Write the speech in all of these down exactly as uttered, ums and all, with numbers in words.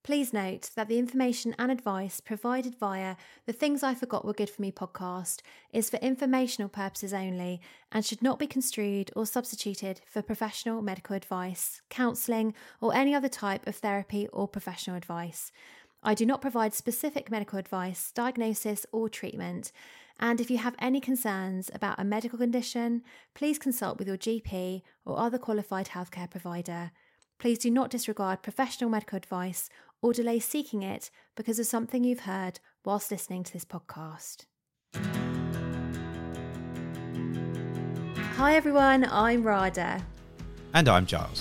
Please note that the information and advice provided via the Things I Forgot Were Good For Me podcast is for informational purposes only and should not be construed or substituted for professional medical advice, counselling, or any other type of therapy or professional advice. I do not provide specific medical advice, diagnosis, or treatment. And if you have any concerns about a medical condition, please consult with your G P or other qualified healthcare provider. Please do not disregard professional medical advice or delay seeking it because of something you've heard whilst listening to this podcast. Hi everyone, I'm Rada. And I'm Giles.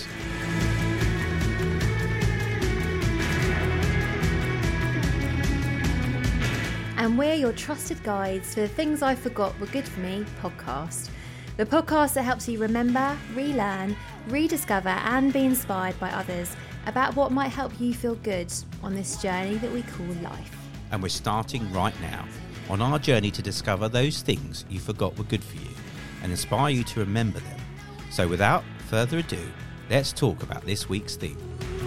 And we're your trusted guides for the Things I Forgot Were Good For Me podcast. The podcast that helps you remember, relearn, rediscover and be inspired by others about what might help you feel good on this journey that we call life. And we're starting right now on our journey to discover those things you forgot were good for you and inspire you to remember them. So without further ado, let's talk about this week's theme.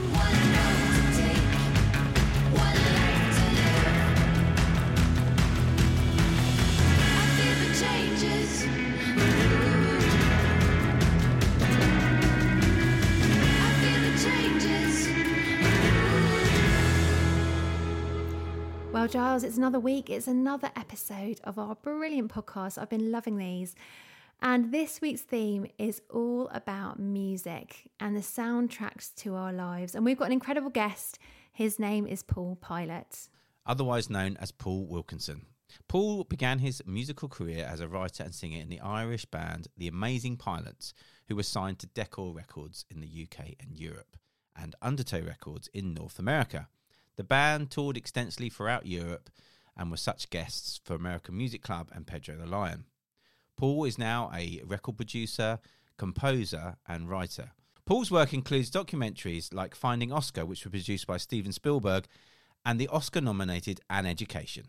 Well, Giles, it's another week. It's another episode of our brilliant podcast. I've been loving these. And this week's theme is all about music and the soundtracks to our lives. And we've got an incredible guest. His name is Paul Pilot. Otherwise known as Paul Wilkinson. Paul began his musical career as a writer and singer in the Irish band The Amazing Pilots, who was signed to Decor Records in the U K and Europe, and Undertow Records in North America. The band toured extensively throughout Europe and were such guests for American Music Club and Pedro the Lion. Paul is now a record producer, composer and writer. Paul's work includes documentaries like Finding Oscar, which were produced by Steven Spielberg, and the Oscar-nominated An Education.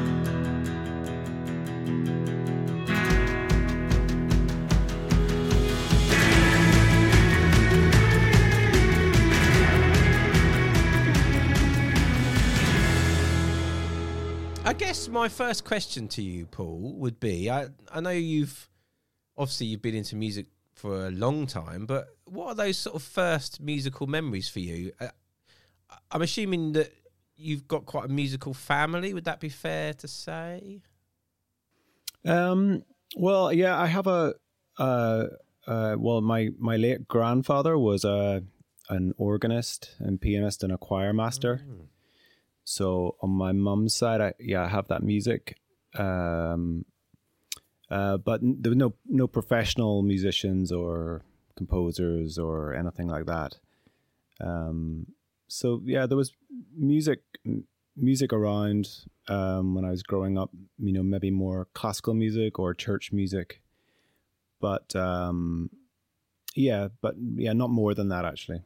I guess my first question to you, Paul, would be, I, I know you've, obviously you've been into music for a long time, but what are those sort of first musical memories for you? Uh, I'm assuming that you've got quite a musical family. Would that be fair to say? Um. Well, yeah, I have a, uh, uh, well, my, my late grandfather was a, an organist and pianist and a choir master. Mm. So on my mum's side, I yeah, I have that music, um, uh, but n- there were no no professional musicians or composers or anything like that. Um, so yeah, there was music m- music around um, when I was growing up. You know, maybe more classical music or church music, but um, yeah, but yeah, not more than that actually.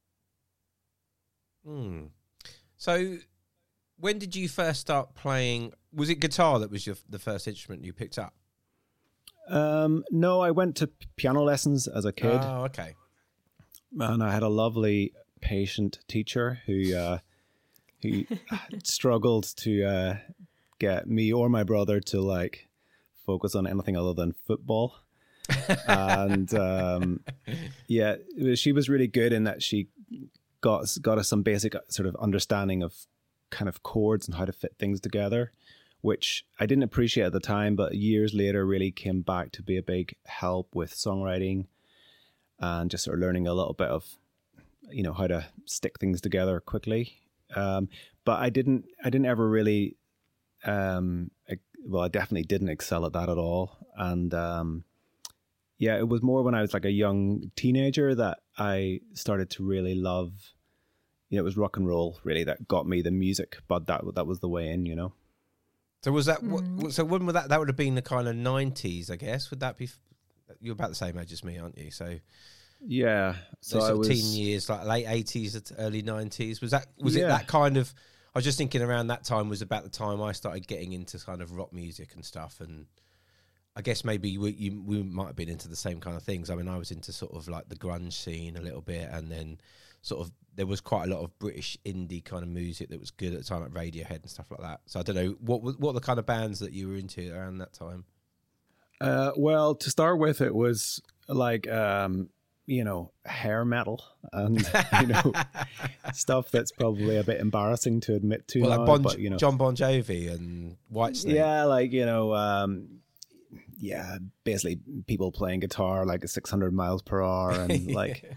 Hmm. So. When did you first start playing? Was it guitar that was your, the first instrument you picked up? Um, no, I went to piano lessons as a kid. Oh, okay. And I had a lovely, patient teacher who uh, who struggled to uh, get me or my brother to like focus on anything other than football. and um, yeah, she was really good in that she got got us some basic sort of understanding of kind of chords and how to fit things together, which I didn't appreciate at the time, but years later really came back to be a big help with songwriting and just sort of learning a little bit of, you know, how to stick things together quickly. Um, but I didn't, I didn't ever really, um, well, I definitely didn't excel at that at all. And um, yeah, it was more when I was like a young teenager that I started to really love. You know, it was rock and roll really that got me the music, but that that was the way in, you know. So was that? Mm. What, so when would that? That would have been the kind of nineties, I guess. Would that be? You're about the same age as me, aren't you? So yeah, so those I was teen years, like late eighties, early nineties. Was that? Was yeah. it that kind of? I was just thinking around that time was about the time I started getting into kind of rock music and stuff, and I guess maybe we you, we might have been into the same kind of things. I mean, I was into sort of like the grunge scene a little bit, and then sort of there was quite a lot of British indie kind of music that was good at the time, like Radiohead and stuff like that. So I don't know, what what are the kind of bands that you were into around that time? Uh, well, to start with, it was like, um, you know, hair metal and, you know, stuff that's probably a bit embarrassing to admit to. Well, now, like bon, but, you know, John Bon Jovi and Whitesnake. Yeah, like, you know, um, yeah, basically people playing guitar like at six hundred miles per hour and like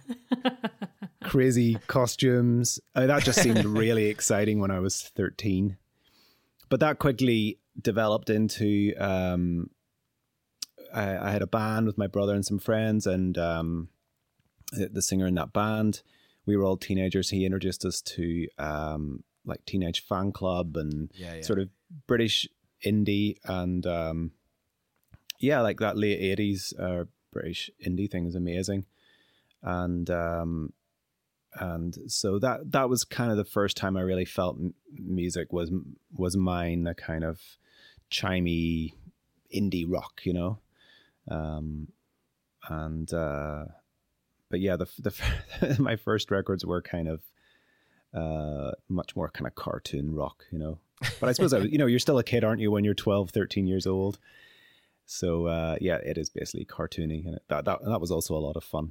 crazy costumes. I mean, that just seemed really exciting when I was thirteen. But that quickly developed into... Um, I, I had a band with my brother and some friends, and um, the, the singer in that band, we were all teenagers. He introduced us to um, like Teenage Fan Club and yeah, yeah. sort of British indie, and um, yeah, like that late eighties uh, British indie thing is amazing, and um, and so that that was kind of the first time I really felt m- music was was mine, a kind of chimey indie rock, you know. Um, and, uh, but yeah, the, the, my first records were kind of, uh, much more kind of cartoon rock, you know, but I suppose, I, you know, you're still a kid, aren't you, when you're twelve, thirteen years old. So, uh, yeah, it is basically cartoony, and that, that, that was also a lot of fun.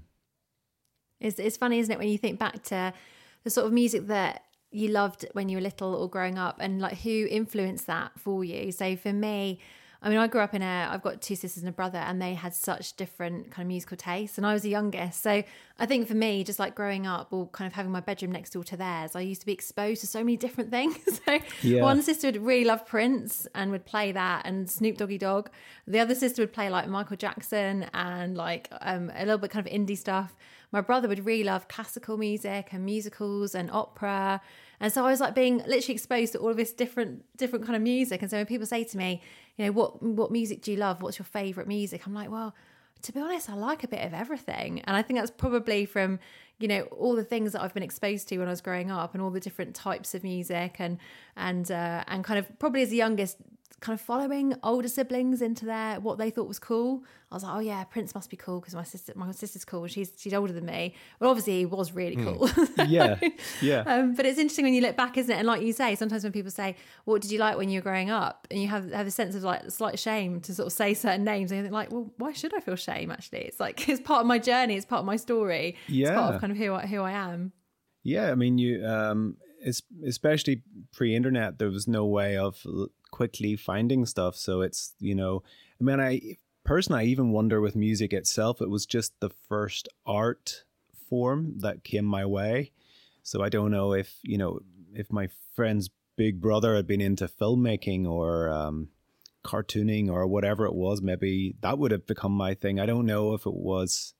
It's, it's funny, isn't it, when you think back to the sort of music that you loved when you were little or growing up, and like who influenced that for you. So for me, I mean, I grew up in a, I've got two sisters and a brother, and they had such different kind of musical tastes, and I was the youngest. So I think for me, just like growing up or kind of having my bedroom next door to theirs, I used to be exposed to so many different things. So yeah. One sister would really love Prince and would play that, and Snoop Doggy Dogg. The other sister would play like Michael Jackson and like um, a little bit kind of indie stuff. My brother would really love classical music and musicals and opera. And so I was like being literally exposed to all of this different different kind of music. And so when people say to me, you know, what what music do you love? What's your favourite music? I'm like, well, to be honest, I like a bit of everything. And I think that's probably from, you know, all the things that I've been exposed to when I was growing up, and all the different types of music, and and uh, and kind of probably as the youngest, kind of following older siblings into their what they thought was cool. I was like, oh yeah, Prince must be cool because my sister, my sister's cool. She's she's older than me. Well, obviously he was really cool. Mm. Yeah, yeah. Um, but it's interesting when you look back, isn't it? And like you say, sometimes when people say, "What did you like when you were growing up?" and you have have a sense of like slight shame to sort of say certain names, and you think like, well, why should I feel shame? Actually, it's like it's part of my journey. It's part of my story. Yeah, it's part of kind of who I, who I am. Yeah, I mean, you um, it's, especially pre-internet, there was no way of quickly finding stuff. So it's, you know, I mean, I personally, I even wonder with music itself, it was just the first art form that came my way. So I don't know if, you know, if my friend's big brother had been into filmmaking or um, cartooning or whatever it was, maybe that would have become my thing. I don't know if it was,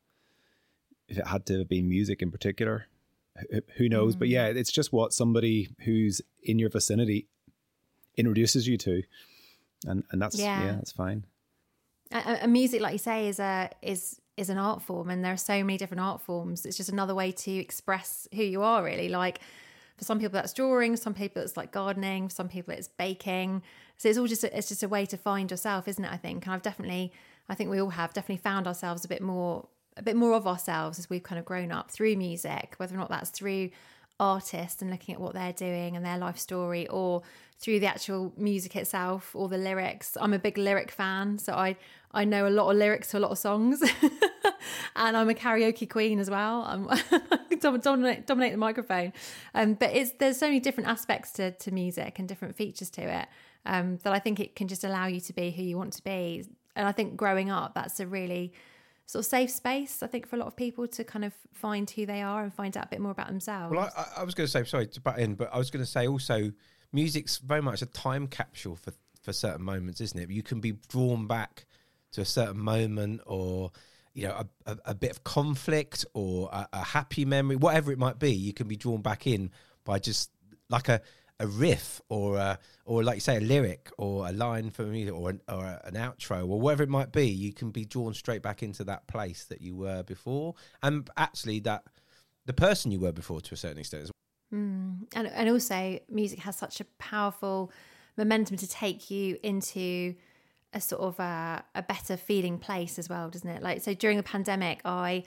if it had to have been music in particular. Who knows? Mm. But yeah, it's just what somebody who's in your vicinity introduces you to, and and that's yeah, yeah that's fine. And music, like you say, is a is is an art form, and there are so many different art forms. It's just another way to express who you are, really. Like for some people that's drawing, some people it's like gardening, for some people it's baking. So it's all just a, it's just a way to find yourself, isn't it? I think, and I've definitely, I think we all have definitely found ourselves a bit more. a bit more of ourselves as we've kind of grown up through music, whether or not that's through artists and looking at what they're doing and their life story, or through the actual music itself or the lyrics. I'm a big lyric fan, so I I know a lot of lyrics to a lot of songs. And I'm a karaoke queen as well. I'm dominate, dominate the microphone. Um, but it's there's so many different aspects to, to music and different features to it, um, that I think it can just allow you to be who you want to be. And I think growing up, that's a really sort of safe space, I think, for a lot of people to kind of find who they are and find out a bit more about themselves. Well, I, I was going to say, sorry to butt in, but I was going to say also, music's very much a time capsule for, for certain moments, isn't it? You can be drawn back to a certain moment, or, you know, a, a, a bit of conflict, or a, a happy memory, whatever it might be. You can be drawn back in by just like a, a riff, or a, or like you say, a lyric, or a line from music, or an, or an outro, or whatever it might be. You can be drawn straight back into that place that you were before, and actually that the person you were before to a certain extent as well. Mm. And and also, music has such a powerful momentum to take you into a sort of a, a better feeling place as well, doesn't it? Like, so during the pandemic, I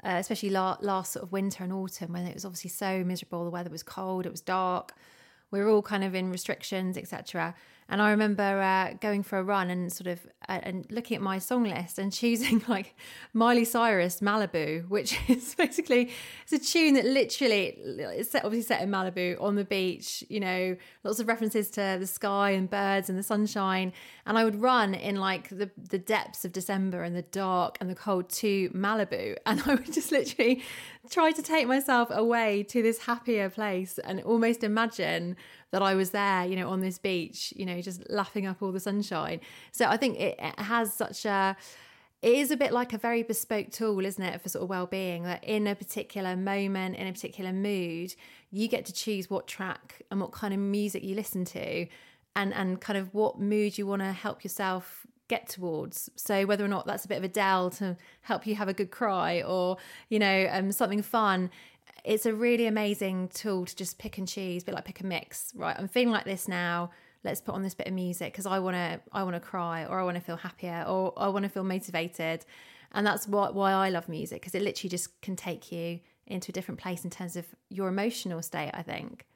uh, especially la- last sort of winter and autumn, when it was obviously so miserable. The weather was cold, it was dark. We were all kind of in restrictions, et cetera. And I remember uh, going for a run and sort of uh, and looking at my song list and choosing like Miley Cyrus Malibu, which is basically, it's a tune that literally, it's set, obviously set in Malibu on the beach, you know, lots of references to the sky and birds and the sunshine. And I would run in like the, the depths of December and the dark and the cold to Malibu. And I would just literally try to take myself away to this happier place and almost imagine that I was there, you know, on this beach, you know, just lapping up all the sunshine. So I think it, it has such a, it is a bit like a very bespoke tool, isn't it, for sort of well-being, that in a particular moment, in a particular mood, you get to choose what track and what kind of music you listen to, and, and kind of what mood you want to help yourself get towards. So whether or not that's a bit of a Dell to help you have a good cry, or, you know, um, something fun, it's a really amazing tool to just pick and choose, a bit like pick and mix, right? I'm feeling like this now. Let's put on this bit of music because I want to I want to cry, or I want to feel happier, or I want to feel motivated. And that's what, why I love music, because it literally just can take you into a different place in terms of your emotional state, I think.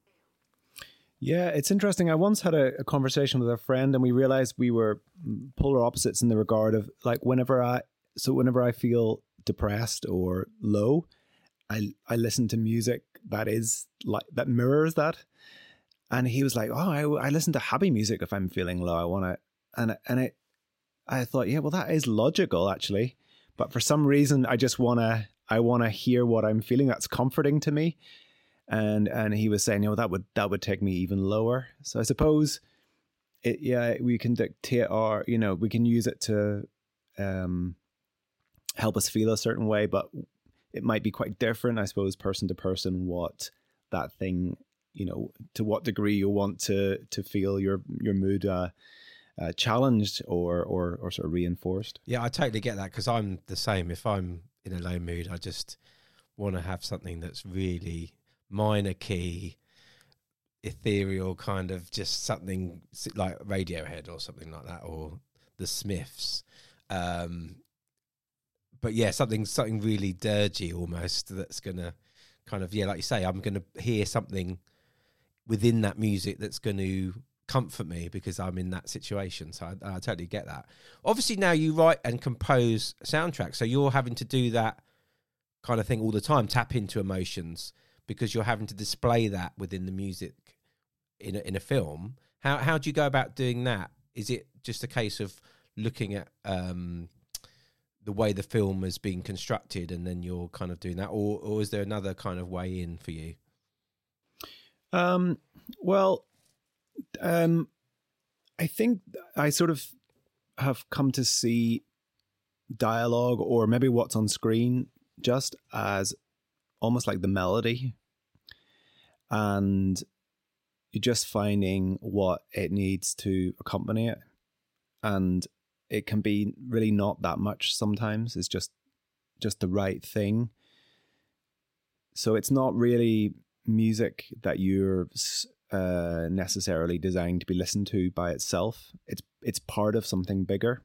Yeah, it's interesting. I once had a, a conversation with a friend, and we realized we were polar opposites in the regard of, like, whenever I, so whenever I feel depressed or low, I I listen to music that is like, that mirrors that. And he was like, oh, I, I listen to happy music if I'm feeling low. I want to, and and it, I thought, yeah, well, that is logical actually. But for some reason, I just want to, I want to hear what I'm feeling. That's comforting to me. And and he was saying, you know, that would that would take me even lower. So I suppose, it, yeah, we can dictate our, you know, we can use it to um, help us feel a certain way, but it might be quite different, I suppose, person to person, what that thing, you know, to what degree you want to to feel your your mood uh, uh, challenged or, or or sort of reinforced. Yeah, I totally get that, because I'm the same. If I'm in a low mood, I just want to have something that's really minor key, ethereal, kind of just something like Radiohead or something like that, or the Smiths. Um, but yeah, something something really dirgy almost, that's gonna kind of, yeah, like you say, I'm gonna hear something within that music that's going to comfort me because I'm in that situation. So I, I totally get that. Obviously now you write and compose soundtracks, so you're having to do that kind of thing all the time, tap into emotions, because you're having to display that within the music in a, in a film. How how do you go about doing that? Is it just a case of looking at um, the way the film has been constructed and then you're kind of doing that, or or is there another kind of way in for you? Um, well, um, I think I sort of have come to see dialogue, or maybe what's on screen, just as almost like the melody, and you're just finding what it needs to accompany it. And it can be really not that much sometimes. It's just just the right thing. So it's not really music that you're uh, necessarily designed to be listened to by itself. It's it's part of something bigger.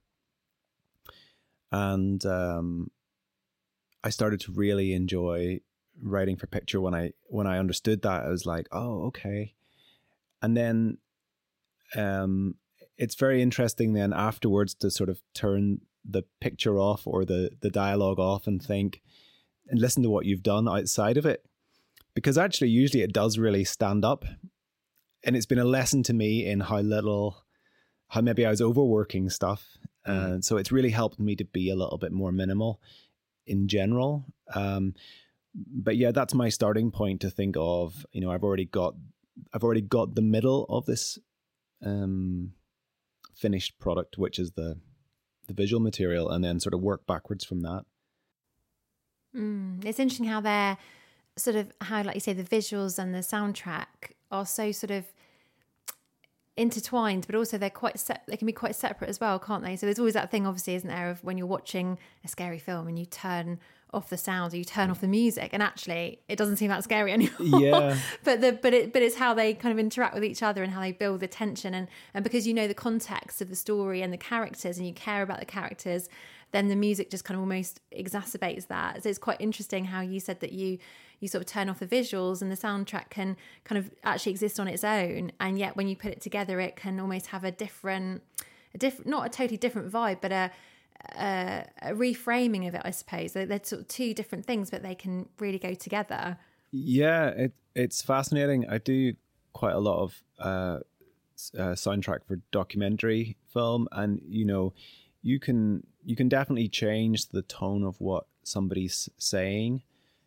And um, I started to really enjoy writing for picture when I when I understood that. I was like, oh, okay. And then um, it's very interesting then afterwards to sort of turn the picture off, or the the dialogue off, and think and listen to what you've done outside of it. Because actually, usually it does really stand up. And it's been a lesson to me in how little, how maybe I was overworking stuff. And mm. uh, so it's really helped me to be a little bit more minimal in general. Um, but yeah, that's my starting point, to think of, you know, I've already got, I've already got the middle of this um, finished product, which is the, the visual material, and then sort of work backwards from that. Mm, it's interesting how they're, sort of how, like you say, the visuals and the soundtrack are so sort of intertwined, but also they're quite se- they can be quite separate as well, can't they? So there's always that thing, obviously, isn't there, of when you're watching a scary film and you turn off the sound or you turn off the music, and actually it doesn't seem that scary anymore. Yeah. but the but it but it's how they kind of interact with each other and how they build the tension, and and because you know the context of the story and the characters and you care about the characters, then the music just kind of almost exacerbates that. So it's quite interesting how you said that you you sort of turn off the visuals and the soundtrack can kind of actually exist on its own, and yet when you put it together it can almost have a different a different not a totally different vibe, but a a, a reframing of it, I suppose. They're, they're sort of two different things, but they can really go together. Yeah, it it's fascinating. I do quite a lot of uh, uh soundtrack for documentary film, and you know you can you can definitely change the tone of what somebody's saying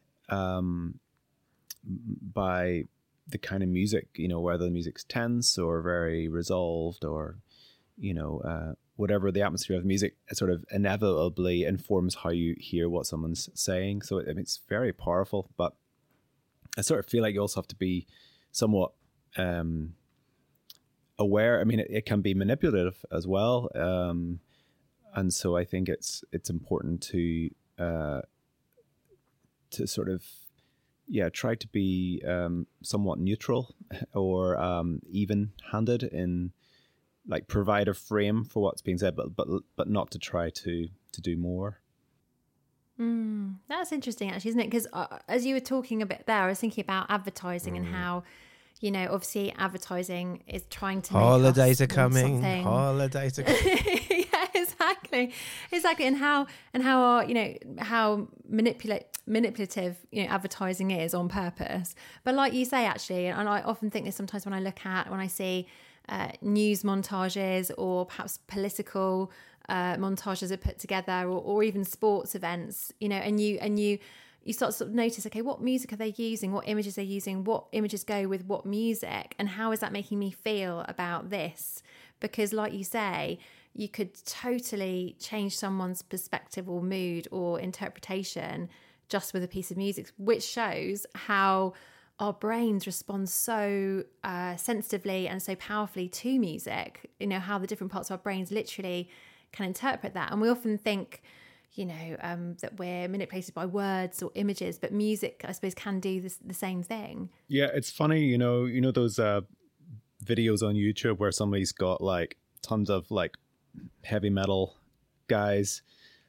um by the kind of music, you know, whether the music's tense or very resolved, or you know uh whatever the atmosphere of the music sort of inevitably informs how you hear what someone's saying. So it, it's very powerful, but I sort of feel like you also have to be somewhat um aware. I mean, it, it can be manipulative as well, um and so I think it's it's important to uh to sort of, yeah, try to be um, somewhat neutral or um, even-handed in, like, provide a frame for what's being said, but but but not to try to to do more. Mm, that's interesting, actually, isn't it? Because uh, as you were talking a bit there, I was thinking about advertising mm. and how, you know, obviously advertising is trying to holidays make us are coming. Something. Holidays are coming. Yeah, exactly, exactly, and how and how our, you know, how manipulate manipulative, you know, advertising is on purpose. But like you say, actually, and I often think this sometimes when I look at when I see uh, news montages or perhaps political uh, montages are put together, or, or even sports events, you know, and you and you. you start to sort of notice, okay, what music are they using? What images are they using? What images go with what music? And how is that making me feel about this? Because like you say, you could totally change someone's perspective or mood or interpretation just with a piece of music, which shows how our brains respond so uh, sensitively and so powerfully to music, you know, how the different parts of our brains literally can interpret that. And we often think, you know, um, that we're manipulated by words or images, but music, I suppose, can do this, the same thing. Yeah, it's funny, you know, you know those uh, videos on YouTube where somebody's got like tons of like heavy metal guys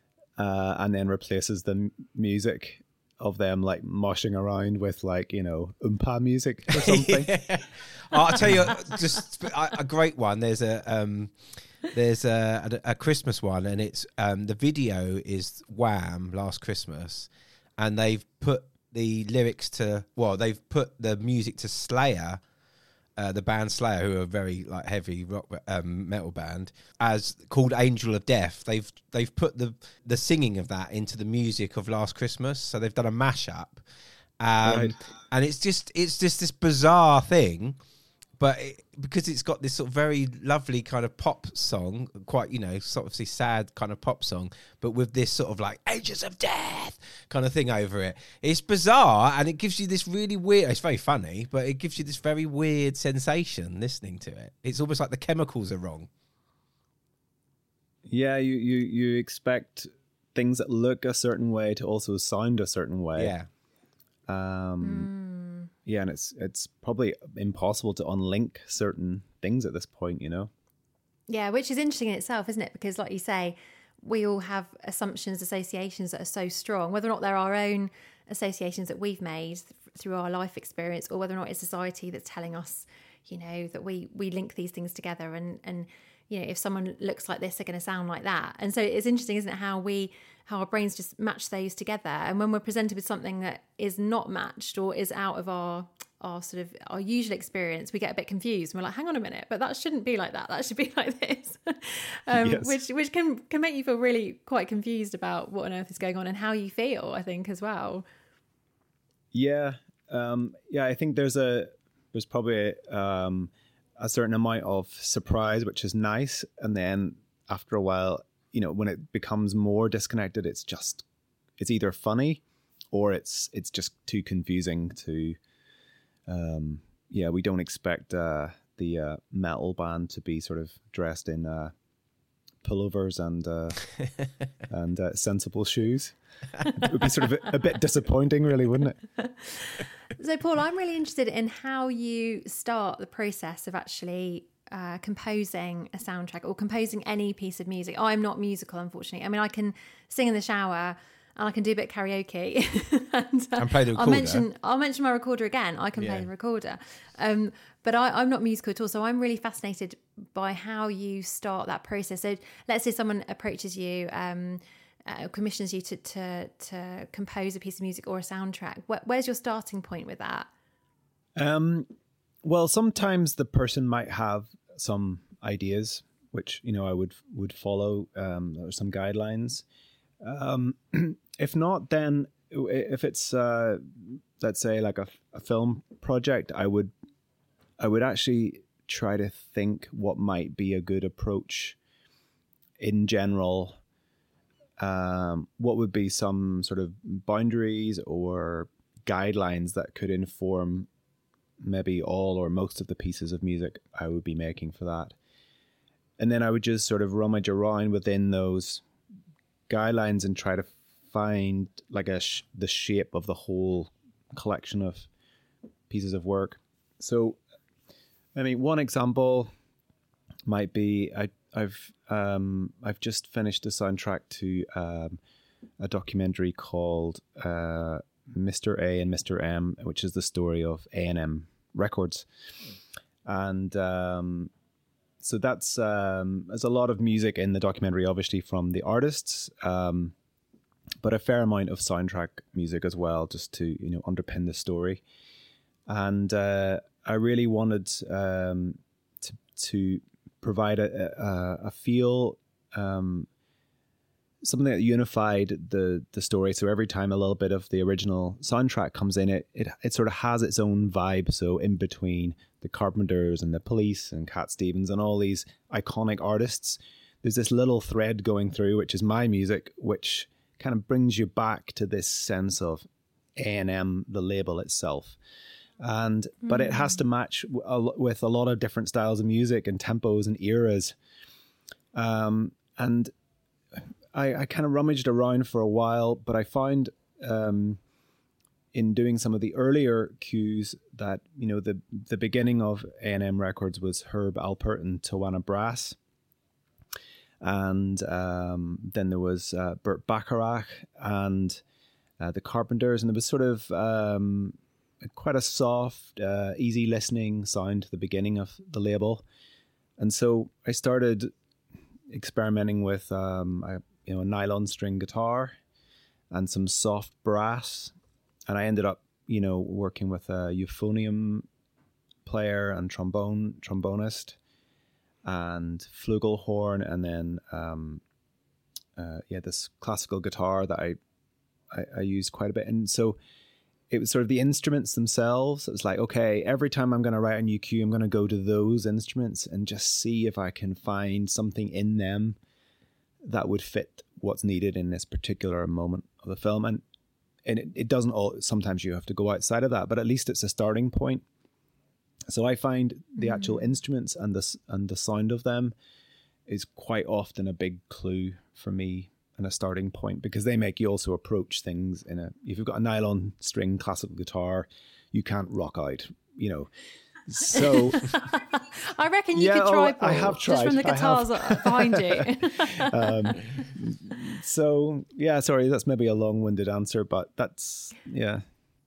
uh, and then replaces the m- music of them like moshing around with like, you know, oompa music or something. Yeah. I'll tell you, just a, a great one. There's a... Um, There's a, a, a Christmas one, and it's um, the video is Wham! Last Christmas, and they've put the lyrics to well, they've put the music to Slayer, uh, the band Slayer, who are a very like heavy rock um, metal band, as called Angel of Death. They've they've put the the singing of that into the music of Last Christmas, so they've done a mashup, um, right. And it's just it's just this bizarre thing. But it, because it's got this sort of very lovely kind of pop song, quite, you know, sort of sad kind of pop song, but with this sort of like Angels of Death kind of thing over it. It's bizarre, and it gives you this really weird, it's very funny, but it gives you this very weird sensation listening to it. It's almost like the chemicals are wrong. Yeah, you, you, you expect things that look a certain way to also sound a certain way. Yeah. Um... Mm. Yeah, and it's it's probably impossible to unlink certain things at this point, you know? Yeah, which is interesting in itself, isn't it? Because like you say, we all have assumptions, associations that are so strong, whether or not they're our own associations that we've made th- through our life experience, or whether or not it's society that's telling us, you know, that we we link these things together, and and you know, if someone looks like this, they're going to sound like that. And so it's interesting, isn't it, how we, how our brains just match those together. And when we're presented with something that is not matched or is out of our, our sort of our usual experience, we get a bit confused. We're like, hang on a minute, but that shouldn't be like that. That should be like this, um, yes. which which can can make you feel really quite confused about what on earth is going on and how you feel, I think, as well. Yeah, um, yeah. I think there's a there's probably a, um, a certain amount of surprise, which is nice, and then after a while, you know, when it becomes more disconnected, it's just it's either funny or it's it's just too confusing to. Um, yeah, we don't expect uh, the uh, metal band to be sort of dressed in uh, pullovers and uh, and uh, sensible shoes. It would be sort of a, a bit disappointing, really, wouldn't it? So, Paul, I'm really interested in how you start the process of actually uh, composing a soundtrack or composing any piece of music? I'm not musical, unfortunately. I mean, I can sing in the shower and I can do a bit of karaoke. and, uh, And play the I'll recorder. mention, I'll mention my recorder again. I can Yeah. play the recorder. Um, but I, I'm not musical at all. So I'm really fascinated by how you start that process. So let's say someone approaches you, um, uh, commissions you to, to, to compose a piece of music or a soundtrack. Where, where's your starting point with that? Um, well, sometimes the person might have some ideas, which, you know, I would would follow, um, or some guidelines. Um, if not, then if it's, uh, let's say like a, a film project, I would, I would actually try to think what might be a good approach in general. Um, what would be some sort of boundaries or guidelines that could inform maybe all or most of the pieces of music I would be making for that. And then I would just sort of rummage around within those guidelines and try to find like a sh- the shape of the whole collection of pieces of work. So, I mean, one example might be I, I've um, I've just finished a soundtrack to um, a documentary called uh, Mister A and Mister M, which is the story of A and M Records, and um, so that's um, there's a lot of music in the documentary, obviously from the artists, um, but a fair amount of soundtrack music as well, just to you know underpin the story. And uh, I really wanted um, to to provide a, a, a feel, um, something that unified the the story. So every time a little bit of the original soundtrack comes in, it it it sort of has its own vibe. So in between the Carpenters and the Police and Cat Stevens and all these iconic artists, there's this little thread going through, which is my music, which kind of brings you back to this sense of A and M, the label itself. And but it has to match w- a lo- with a lot of different styles of music and tempos and eras. Um, and I, I kind of rummaged around for a while, but I found um, in doing some of the earlier cues that, you know, the the beginning of A and M Records was Herb Alpert and Tawana Brass. And um, then there was uh, Burt Bacharach and uh, the Carpenters. And there was sort of um, quite a soft, uh, easy listening sound to the beginning of the label. And so I started experimenting with um, a, you know, a nylon string guitar and some soft brass. And I ended up, you know, working with a euphonium player and trombone trombonist and flugelhorn, and then um, uh, yeah, this classical guitar that I, I I used quite a bit. And so it was sort of the instruments themselves. It was like, okay, every time I'm going to write a new cue, I'm going to go to those instruments and just see if I can find something in them that would fit what's needed in this particular moment of the film. And and it, it doesn't all, sometimes you have to go outside of that, but at least it's a starting point. So I find the mm. actual instruments and the, and the sound of them is quite often a big clue for me and a starting point, because they make you also approach things in a, if you've got a nylon string classical guitar, you can't rock out, you know. So I reckon you yeah, could try, oh, Paul, I have tried. just from the guitars behind you. um, so yeah, sorry, that's maybe a long-winded answer, but that's, yeah.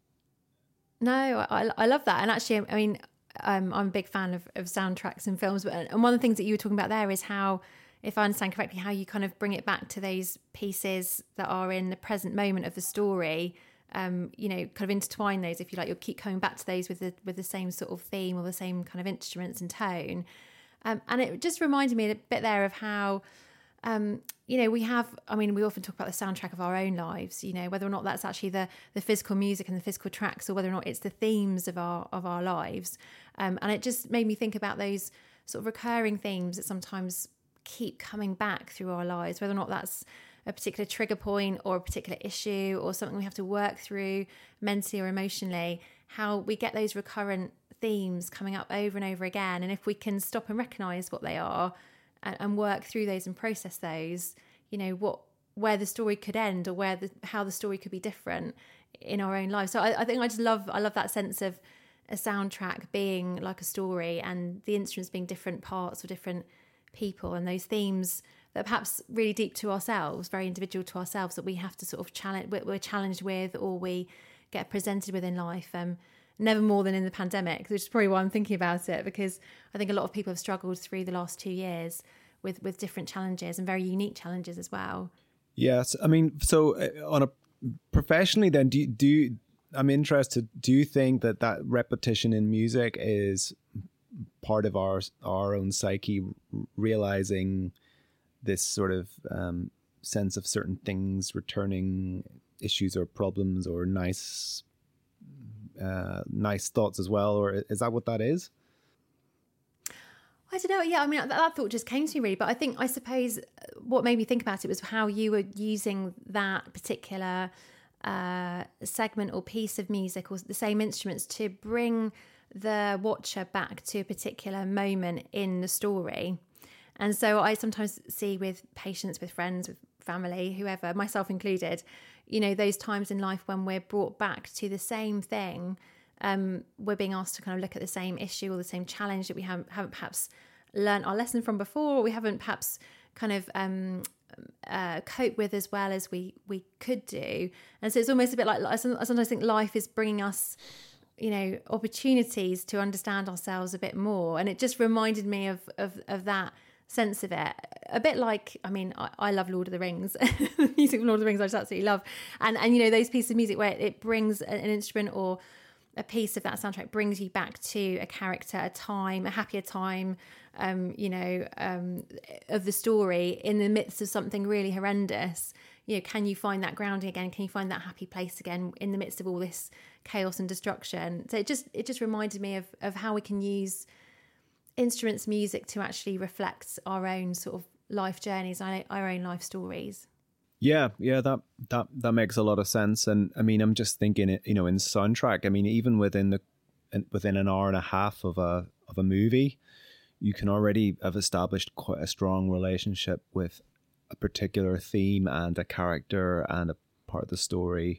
No, I, I love that. And actually, I mean, um, I'm a big fan of, of soundtracks and films. But, and one of the things that you were talking about there is how, if I understand correctly, how you kind of bring it back to those pieces that are in the present moment of the story. Um, you know, kind of intertwine those, if you like. You'll keep coming back to those with the with the same sort of theme or the same kind of instruments and tone. Um, and it just reminded me a bit there of how, um, you know, we have, I mean, we often talk about the soundtrack of our own lives, you know, whether or not that's actually the the physical music and the physical tracks, or whether or not it's the themes of our of our lives. Um, and it just made me think about those sort of recurring themes that sometimes keep coming back through our lives, whether or not that's a particular trigger point or a particular issue or something we have to work through mentally or emotionally, how we get those recurrent themes coming up over and over again. And if we can stop and recognize what they are and, and work through those and process those, you know, what, where the story could end, or where the, how the story could be different in our own lives. So I, I think I just love, I love that sense of a soundtrack being like a story and the instruments being different parts for different people, and those themes that are perhaps really deep to ourselves, very individual to ourselves, that we have to sort of challenge, we're challenged with, or we get presented with in life. Um, never more than in the pandemic, which is probably why I'm thinking about it, because I think a lot of people have struggled through the last two years with, with different challenges and very unique challenges as well. Yes. I mean, so uh, on a professionally then, do you, do you, I'm interested, do you think that that repetition in music is part of our, our own psyche, realizing this sort of um, sense of certain things returning, issues or problems or nice uh, nice thoughts as well? Or is that what that is? I don't know. Yeah, I mean, that, that thought just came to me really. But I think, I suppose what made me think about it was how you were using that particular uh, segment or piece of music or the same instruments to bring the watcher back to a particular moment in the story. And so I sometimes see with patients, with friends, with family, whoever, myself included, you know, those times in life when we're brought back to the same thing. Um, we're being asked to kind of look at the same issue or the same challenge that we haven't, haven't perhaps learned our lesson from before, or we haven't perhaps kind of um, uh, coped with as well as we, we could do. And so it's almost a bit like, I sometimes think life is bringing us, you know, opportunities to understand ourselves a bit more. And it just reminded me of of, of that sense of it, a bit like, I mean, I, I love Lord of the Rings. The music of Lord of the Rings I just absolutely love, and and you know, those pieces of music where it brings an instrument or a piece of that soundtrack brings you back to a character, a time, a happier time, um, you know, um, of the story in the midst of something really horrendous. You know, can you find that grounding again? Can you find that happy place again in the midst of all this chaos and destruction? So it just it just reminded me of of how we can use instruments, music to actually reflect our own sort of life journeys, our own life stories. Yeah, yeah, that that that makes a lot of sense. And I mean, I'm just thinking, it, you know, in soundtrack, I mean, even within the within an hour and a half of a of a movie, you can already have established quite a strong relationship with a particular theme and a character and a part of the story.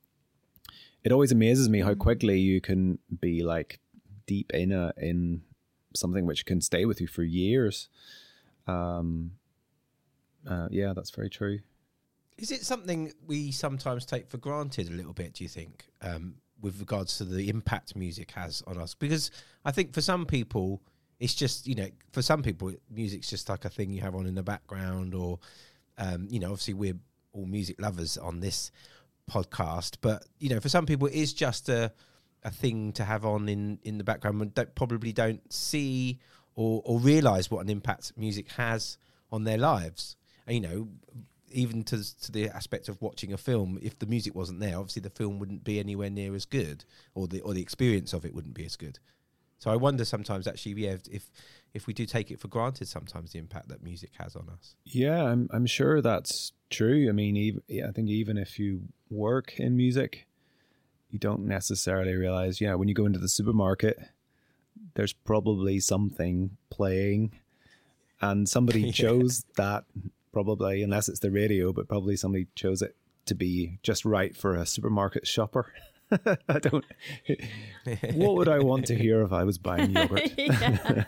It always amazes me how quickly you can be like deep in a in something which can stay with you for years. Um, uh, yeah, that's very true. Is it something we sometimes take for granted a little bit, do you think, um, with regards to the impact music has on us? Because I think for some people, it's just, you know, for some people, music's just like a thing you have on in the background, or, um, you know, obviously we're all music lovers on this podcast, but, you know, for some people, it is just a, a thing to have on in, in the background and don't, probably don't see or, or realise what an impact music has on their lives. And, you know, even to to the aspect of watching a film, if the music wasn't there, obviously the film wouldn't be anywhere near as good, or the or the experience of it wouldn't be as good. So I wonder sometimes, actually, yeah, if if we do take it for granted, sometimes the impact that music has on us. Yeah, I'm I'm sure that's true. I mean, even, I think even if you work in music, you don't necessarily realize, you know, when you go into the supermarket, there's probably something playing, and somebody yeah. chose that. Probably, unless it's the radio, but probably somebody chose it to be just right for a supermarket shopper. I don't. What would I want to hear if I was buying yogurt? Yeah,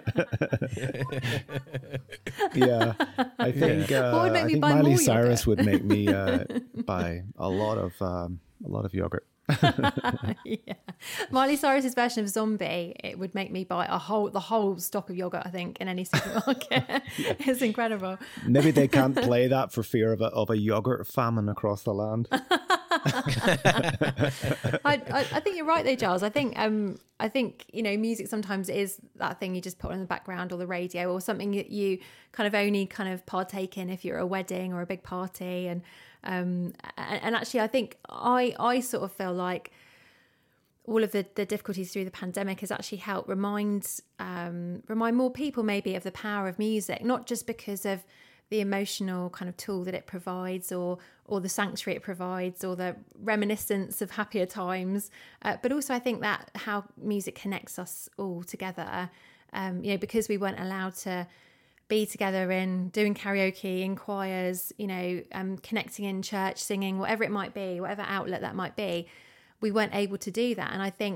yeah. I think. Uh, what would make I me think buy Miley more Cyrus yogurt? would make me uh, buy a lot of um, a lot of yogurt. Yeah, Miley Cyrus's version of Zombie, it would make me buy a whole the whole stock of yogurt, I think, in any supermarket. Yeah. It's incredible. Maybe they can't play that for fear of a of a yogurt famine across the land. I, I, I think you're right though, Giles. I think um I think, you know, music sometimes is that thing you just put on in the background, or the radio, or something that you kind of only kind of partake in if you're at a wedding or a big party. And um and, and actually I think I I sort of feel like all of the, the difficulties through the pandemic has actually helped remind um remind more people maybe of the power of music, not just because of the emotional kind of tool that it provides, or or the sanctuary it provides, or the reminiscence of happier times, uh, but also I think that how music connects us all together, um, you know, because we weren't allowed to be together in doing karaoke in choirs, you know, um, connecting in church, singing, whatever it might be, whatever outlet that might be, we weren't able to do that. And I think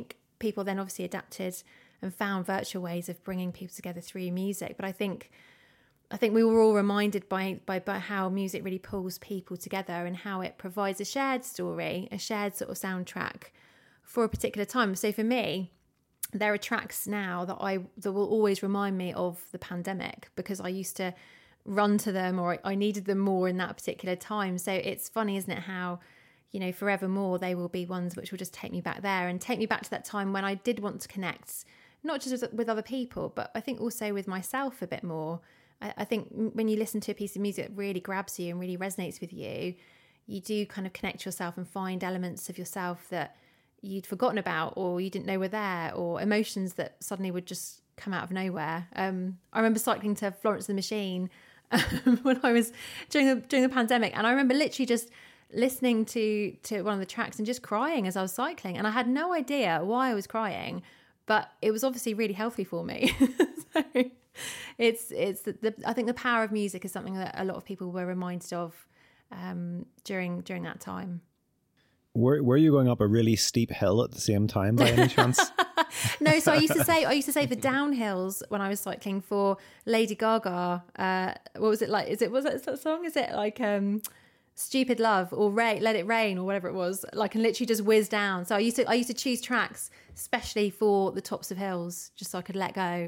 people then obviously adapted and found virtual ways of bringing people together through music. But I think I think we were all reminded by, by by how music really pulls people together and how it provides a shared story, a shared sort of soundtrack for a particular time. So for me, there are tracks now that I that will always remind me of the pandemic, because I used to run to them, or I needed them more in that particular time. So it's funny, isn't it, how, you know, forevermore they will be ones which will just take me back there and take me back to that time when I did want to connect, not just with, with other people, but I think also with myself a bit more. I, I think when you listen to a piece of music that really grabs you and really resonates with you, you do kind of connect yourself and find elements of yourself that you'd forgotten about, or you didn't know were there, or emotions that suddenly would just come out of nowhere. Um, I remember cycling to Florence and the Machine um, when I was during the during the pandemic, and I remember literally just listening to to one of the tracks and just crying as I was cycling, and I had no idea why I was crying, but it was obviously really healthy for me. So it's it's the, the I think the power of music is something that a lot of people were reminded of um, during during that time. Were Were you going up a really steep hill at the same time by any chance? No, so I used to say I used to say the downhills when I was cycling for Lady Gaga. Uh, what was it like? Is it was it that song? Is it like um, Stupid Love or Rain, Let It Rain or whatever it was? Like, and literally just whiz down. So I used to I used to choose tracks especially for the tops of hills, just so I could let go.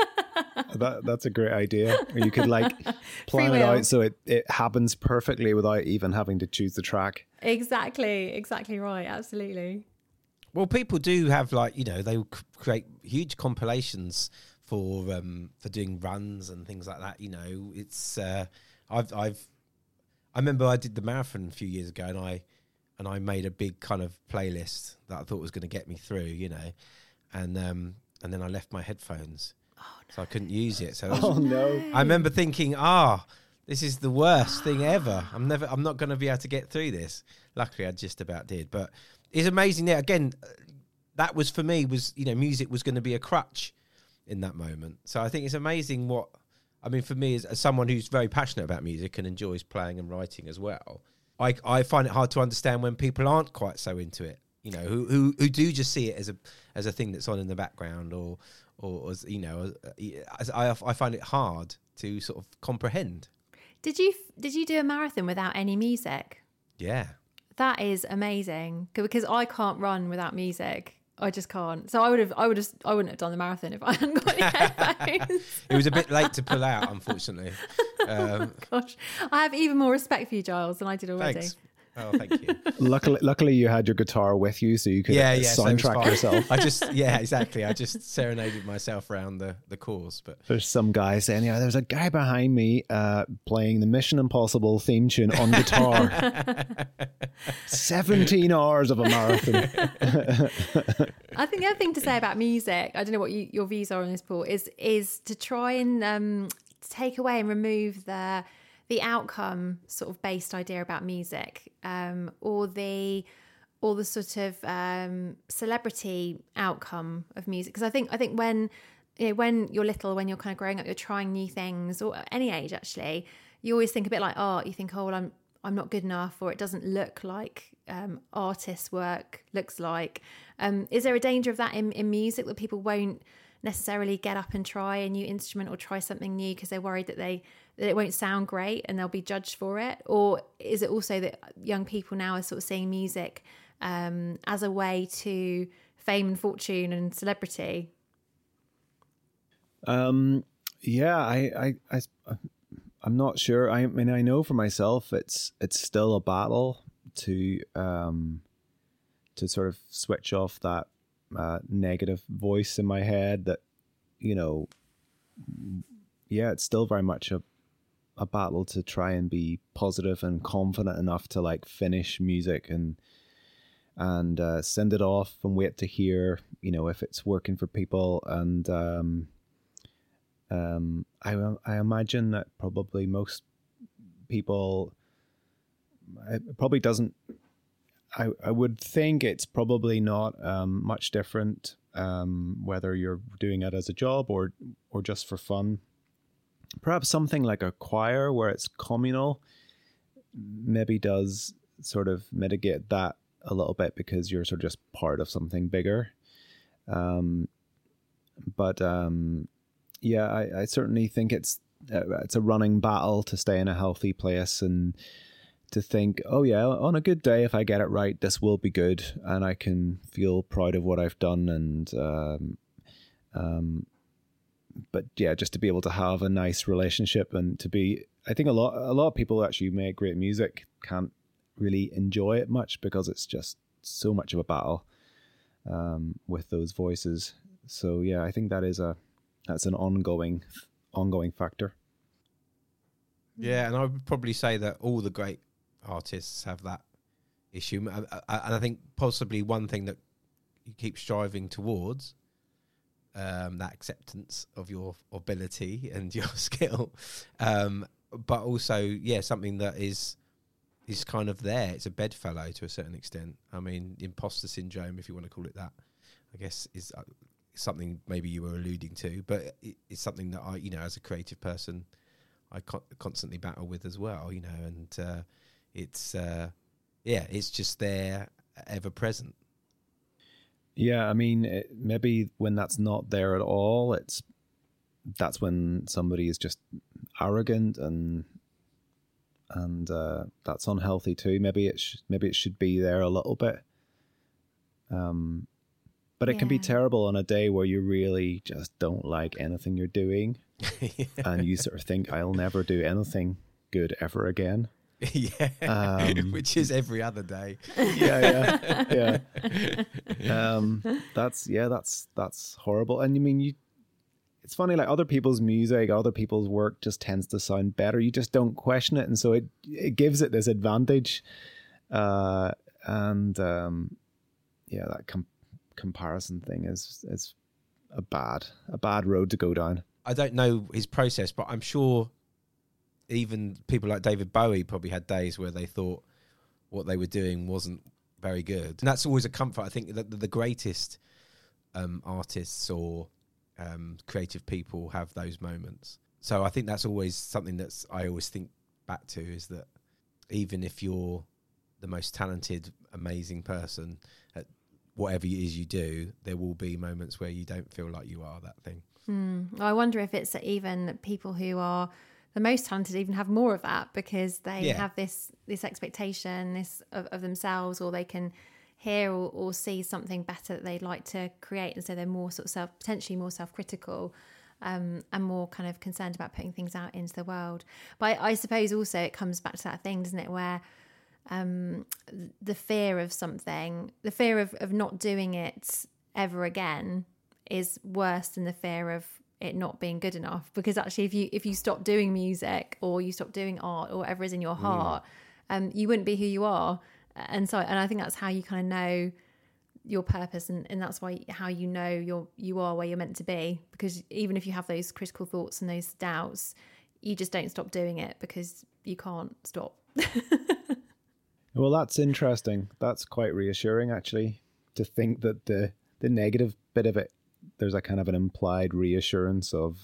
That that's a great idea. Or you could like plan it out so it, it happens perfectly without even having to choose the track. Exactly, exactly right. Absolutely. Well, people do have, like, you know, they will c- create huge compilations for um, for doing runs and things like that. You know, it's uh, I've I've I remember I did the marathon a few years ago, and I and I made a big kind of playlist that I thought was going to get me through. You know, and um, and then I left my headphones, oh, no. so I couldn't use it. So oh was, no! I remember thinking, ah. Oh, this is the worst thing ever. I'm never. I'm not going to be able to get through this. Luckily, I just about did. But it's amazing that, again, that was for me, was, you know, music was going to be a crutch in that moment. So I think it's amazing what, I mean, for me, as, as someone who's very passionate about music and enjoys playing and writing as well, I I find it hard to understand when people aren't quite so into it. You know, who who, who do just see it as a as a thing that's on in the background, or or as, you know, as I I find it hard to sort of comprehend. Did you did you do a marathon without any music? Yeah. That is amazing, because I can't run without music. I just can't. So I would have I would have I wouldn't have done the marathon if I hadn't got any headphones. It was a bit late to pull out, unfortunately. Um, oh gosh, I have even more respect for you, Giles, than I did already. Thanks. Oh, thank you. Luckily, luckily you had your guitar with you, so you could yeah, yeah, soundtrack so yourself. I just, yeah, exactly. I just serenaded myself around the, the course. But there's some guy saying, yeah, there's a guy behind me uh, playing the Mission Impossible theme tune on guitar. seventeen hours of a marathon. I think the other thing to say about music, I don't know what you, your views are on this, Paul, is is to try and um, take away and remove the the outcome sort of based idea about music, um, or the or the sort of um, celebrity outcome of music. Because I think I think when you know, when you're little, when you're kind of growing up, you're trying new things, or at any age actually, you always think a bit like art. You think, oh, well, I'm I'm not good enough, or it doesn't look like um, artists' work looks like. Um, is there a danger of that in, in music, that people won't necessarily get up and try a new instrument or try something new because they're worried that they that it won't sound great and they'll be judged for it? Or is it also that young people now are sort of seeing music um, as a way to fame and fortune and celebrity? Um, yeah, I, I, I, I'm not sure. I mean, I know for myself, it's it's still a battle to um, to sort of switch off that uh, negative voice in my head. That, you know, yeah, it's still very much a a battle to try and be positive and confident enough to like finish music and and uh, send it off and wait to hear, you know, if it's working for people. And um, um, I I imagine that probably most people, it probably doesn't. I I would think it's probably not um, much different um, whether you're doing it as a job or or just for fun. Perhaps something like a choir where it's communal maybe does sort of mitigate that a little bit, because you're sort of just part of something bigger. Um, but um, yeah, I, I certainly think it's uh, it's a running battle to stay in a healthy place and to think, oh yeah, on a good day, if I get it right, this will be good, and I can feel proud of what I've done. And um, um, but yeah, just to be able to have a nice relationship and to be, I think a lot a lot of people who actually make great music can't really enjoy it much because it's just so much of a battle um, with those voices. So yeah, I think that is a that's an ongoing ongoing factor. Yeah, and I would probably say that all the great artists have that issue, and I think possibly one thing that you keep striving towards, um, that acceptance of your ability and your skill, um, but also, yeah, something that is is kind of there. It's a bedfellow to a certain extent. I mean, imposter syndrome, if you want to call it that, I guess is uh, something maybe you were alluding to, but it, it's something that I, you know, as a creative person, I co- constantly battle with as well, you know, and uh, it's, uh, yeah, it's just there, ever present. Yeah, I mean, it, maybe when that's not there at all, it's that's when somebody is just arrogant and and uh, that's unhealthy too. Maybe it sh- maybe it should be there a little bit. Um, but it yeah. can be terrible on a day where you really just don't like anything you're doing, yeah. and you sort of think, I'll never do anything good ever again. Yeah, um, which is every other day. Yeah, yeah, yeah. Um, that's yeah, that's that's horrible. And I mean, you. It's funny, like other people's music, other people's work just tends to sound better. You just don't question it, and so it it gives it this advantage. Uh, and um, yeah, that com- comparison thing is is a bad a bad road to go down. I don't know his process, but I'm sure even people like David Bowie probably had days where they thought what they were doing wasn't very good. And that's always a comfort. I think that the greatest um, artists or um, creative people have those moments. So I think that's always something that's I always think back to, is that even if you're the most talented, amazing person at whatever it is you do, there will be moments where you don't feel like you are that thing. Mm. I wonder if it's even people who are the most talented even have more of that, because they yeah. have this this expectation this of, of themselves, or they can hear or, or see something better that they'd like to create, and so they're more sort of self potentially more self-critical um, and more kind of concerned about putting things out into the world. But I, I suppose also it comes back to that thing, doesn't it, where um, the fear of something, the fear of, of not doing it ever again is worse than the fear of it not being good enough. Because actually if you if you stop doing music, or you stop doing art, or whatever is in your heart, mm. um, you wouldn't be who you are. And so and I think that's how you kind of know your purpose, and, and that's why how you know you're you are where you're meant to be. Because even if you have those critical thoughts and those doubts, you just don't stop doing it because you can't stop. Well, that's interesting. That's quite reassuring, actually, to think that the the negative bit of it, there's a kind of an implied reassurance of,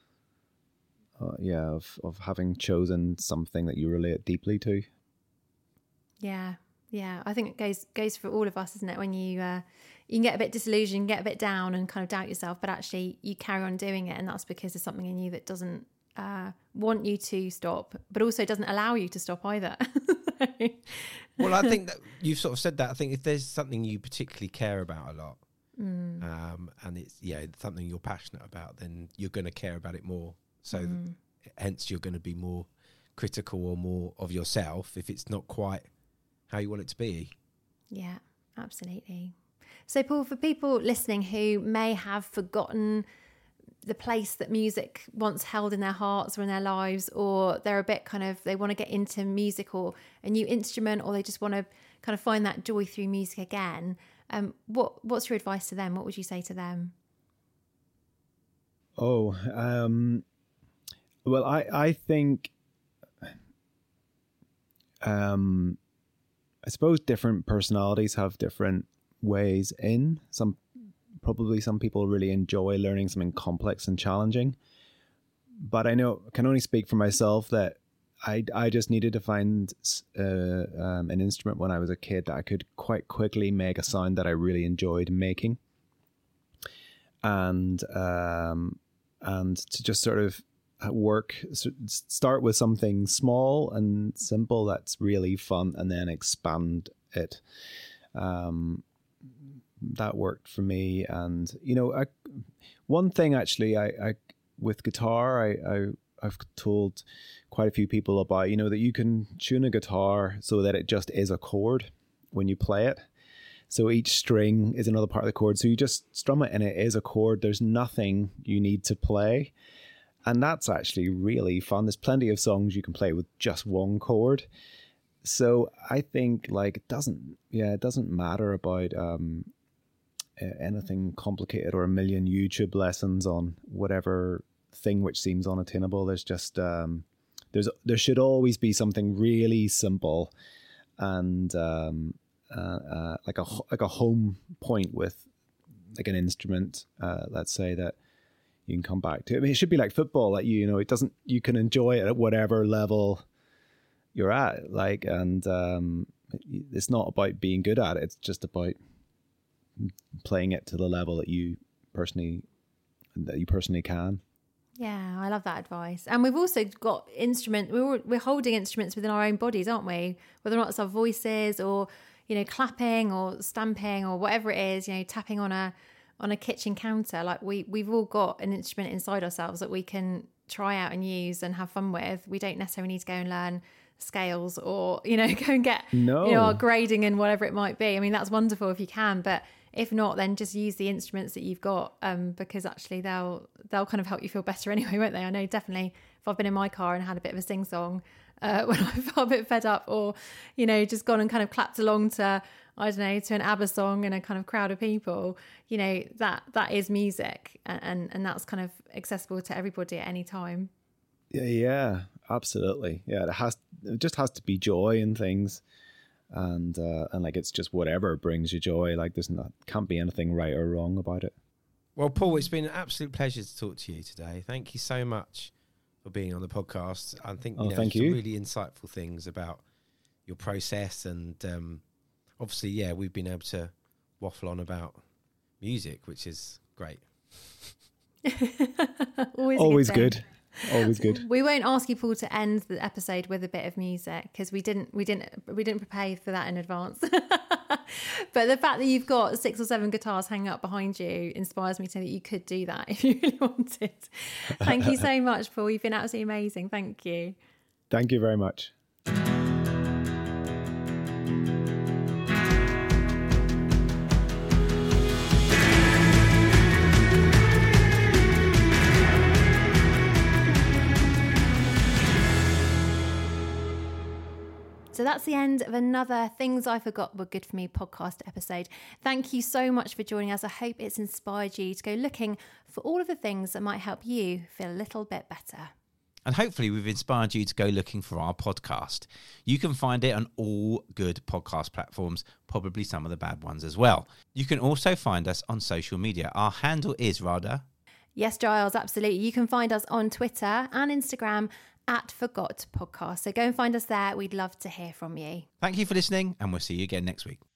uh, yeah, of, of having chosen something that you relate deeply to. Yeah, yeah. I think it goes goes for all of us, isn't it? When you uh, you can get a bit disillusioned, get a bit down, and kind of doubt yourself, but actually you carry on doing it, and that's because there's something in you that doesn't uh, want you to stop, but also doesn't allow you to stop either. Well, I think that you've sort of said that. I think if there's something you particularly care about a lot, mm. um, and it's yeah something you're passionate about, then you're going to care about it more. So mm. hence you're going to be more critical or more of yourself if it's not quite how you want it to be. Yeah, absolutely. So Paul, for people listening who may have forgotten the place that music once held in their hearts or in their lives, or they're a bit kind of, they want to get into music or a new instrument, or they just want to kind of find that joy through music again, um, what what's your advice to them? What would you say to them? Oh, um, well, I, I think, um, I suppose different personalities have different ways in. Some Probably some people really enjoy learning something complex and challenging. But I know, I can only speak for myself, that I, I just needed to find uh, um, an instrument when I was a kid that I could quite quickly make a sound that I really enjoyed making. and um, and to just sort of work, start with something small and simple that's really fun, and then expand it. Um, that worked for me. And you know, I, one thing actually, I, I with guitar, I, I I've told quite a few people about, you know, that you can tune a guitar so that it just is a chord when you play it. So each string is another part of the chord. So you just strum it and it is a chord. There's nothing you need to play. And that's actually really fun. There's plenty of songs you can play with just one chord. So I think like it doesn't, yeah, it doesn't matter about um, anything complicated or a million YouTube lessons on whatever thing which seems unattainable. There's just, um, there's there should always be something really simple and um, uh, uh, like a like a home point with like an instrument, uh, let's say, that you can come back to. I mean, it should be like football, like you, you know, it doesn't, you can enjoy it at whatever level you're at, like, and um, it's not about being good at it. It's just about playing it to the level that you personally, that you personally can. Yeah, I love that advice. And we've also got instrument, we're, we're holding instruments within our own bodies, aren't we? Whether or not it's our voices or, you know, clapping or stamping or whatever it is, you know, tapping on a, on a kitchen counter. Like we, we've all got an instrument inside ourselves that we can try out and use and have fun with. We don't necessarily need to go and learn scales or, you know, go and get, no. you know, our grading and whatever it might be. I mean, that's wonderful if you can, but if not, then just use the instruments that you've got, um, because actually they'll they'll kind of help you feel better anyway, won't they? I know definitely if I've been in my car and had a bit of a sing song uh, when I felt a bit fed up, or you know, just gone and kind of clapped along to, I don't know, to an ABBA song in a kind of crowd of people, you know, that that is music, and and that's kind of accessible to everybody at any time. Yeah, yeah, absolutely. Yeah, it has it just has to be joy in things. And uh, and like it's just whatever brings you joy. Like there's not can't be anything right or wrong about it. Well, Paul, it's been an absolute pleasure to talk to you today. Thank you so much for being on the podcast. I think you oh, know thank some you. really insightful things about your process, and um, obviously, yeah, we've been able to waffle on about music, which is great. Always, Always a good. Always good. We won't ask you, Paul, to end the episode with a bit of music because we didn't, we didn't, we didn't prepare for that in advance. But the fact that you've got six or seven guitars hanging up behind you inspires me to think that you could do that if you really wanted. Thank you so much, Paul. You've been absolutely amazing. Thank you. Thank you very much. So that's the end of another Things I Forgot Were Good For Me podcast episode. Thank you so much for joining us. I hope it's inspired you to go looking for all of the things that might help you feel a little bit better. And hopefully we've inspired you to go looking for our podcast. You can find it on all good podcast platforms, probably some of the bad ones as well. You can also find us on social media. Our handle is Radha. Yes, Giles, absolutely. You can find us on Twitter and Instagram at Forgot Podcast. So go and find us there. We'd love to hear from you. Thank you for listening, and we'll see you again next week.